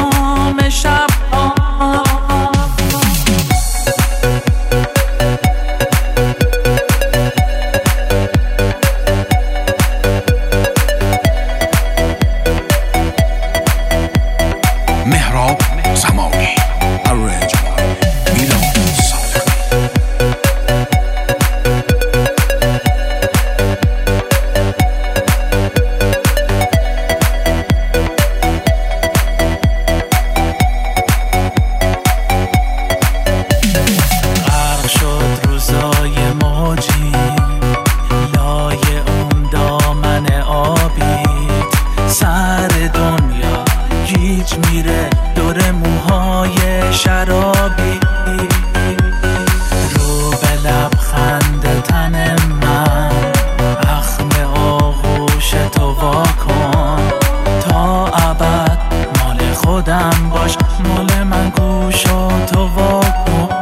شام شب مهراب زمانی ارنج میلان صادقی. غرق شد روزای موجی لای اون دامن آبیت، سر دنیا گیج میره دور موهای شرابی، رو به لبخند تن من اخم آغوش تو واکن، تا ابد مال خودم باش، مال من گوش و تو واکن.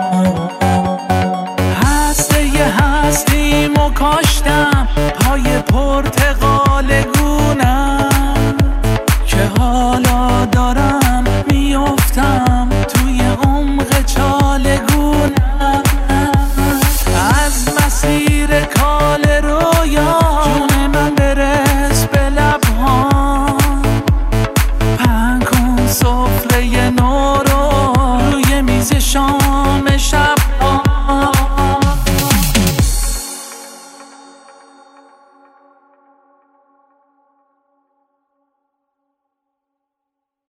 هستیمو کاشتم پای پرتقال گونم، که حالا دارم میافتم توی عمق چالگونم، از مسیر کال رویا جون من برس به لبهام، پهن کن سفره نو رو روی میز شام شب